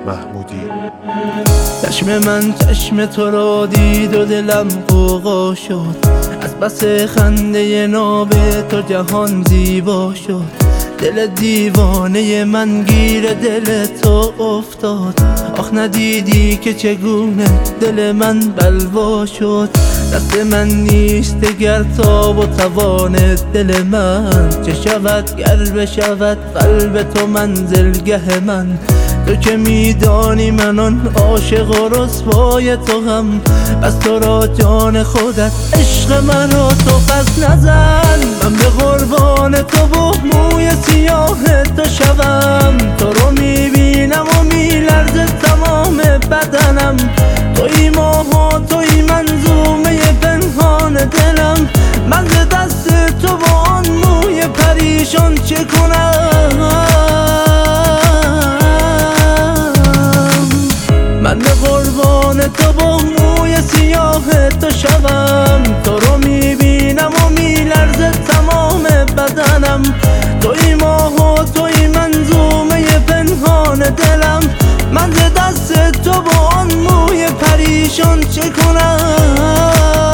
محمودی. چشم من چشم تو را دید و دلم غوغا شد، از بس خنده ناب تو جهان زیبا شد. دل دیوانه من گیر دل تو افتاد، آخ ندیدی که چگونه دل من بلوا شد. دست من نیست گر تاب و توان دل من، چه شود گر بشود قلب تو منزلگه من. تو که میدانی من آن عاشق و رسوای تو هم، بس تو را جان خودت عشق من را تو پس نزن. من به قربان تو و موی سیاه تو شوم، تو رو میبینم و میلرزه تمام بدنم. توی ماه و توی منظومه پنهان دلم، من ز دست تو با آن موی پریشان چه کنم؟ من به قربان تو با موی سیاه تو شوم، تو رو میبینم و میلرزه تمام بدنم. توی ماه و توی منظومه پنهان دلم، من ز دست تو با آن موی پریشان چه کنم؟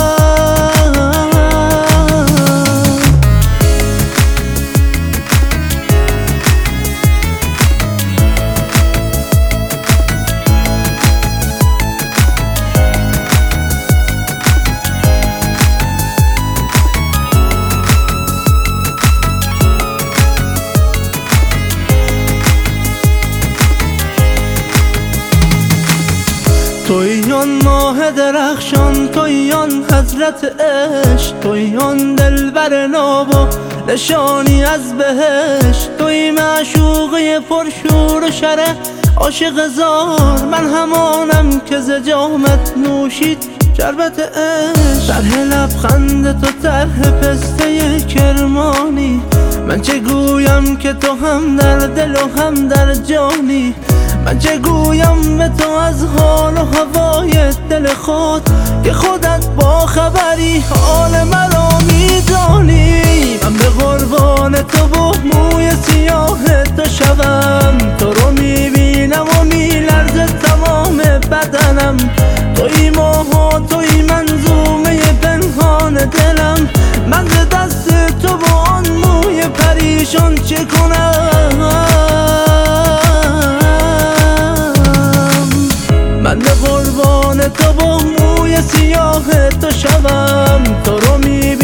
توی آن ماه درخشان، توی آن حضرت عشق، توی آن دلبر ناب و نشانی از بهشت. توی معشوقه پرشور و شره عاشق زار، من همانم که ز جامت نوشید شربت عشق. طرح لبخند تو طرح پسته کرمانی، من چه گویم که تو هم در دل و هم در جانی. من چه گویم به تو از حال و هوای دل خود، که خودت با خبری حال مرا میدانی. من به قربان تو و موی سیاه تو شوم، تو رو میبینم و میلرزه تمام بدنم. توی ماه و توی منظومه پنهان دلم، من ز دست تو با آن موی پریشان چه کنم؟ من به قربان تو با موی سیاه تو شوم، تو رو میبینم